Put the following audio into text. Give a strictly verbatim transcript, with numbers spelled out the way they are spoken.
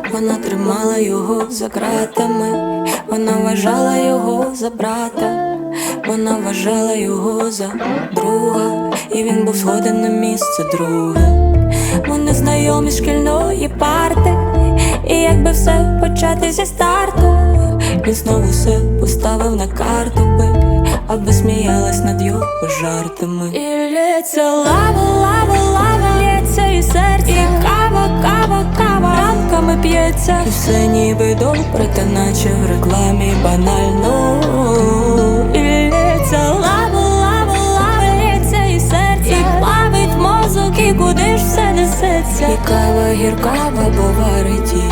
Вона тримала його за ґратами, вона вважала його за брата, вона вважала його за друга, і він був згоден на місце друге. Вони знайомі з шкільної парти, і якби все почати зі старту, він знову все поставив на карту би, аби сміялась над його жартами. І лється лава, лава, лава, лється і серце, і кава, кава, кава ранками п'ється, і все ніби добре, та наче в рекламі банально. І лється лава, лава, лава, лється і серце, і плавить мозок, і куди ж все несеться, і кава гіркава, бо варить її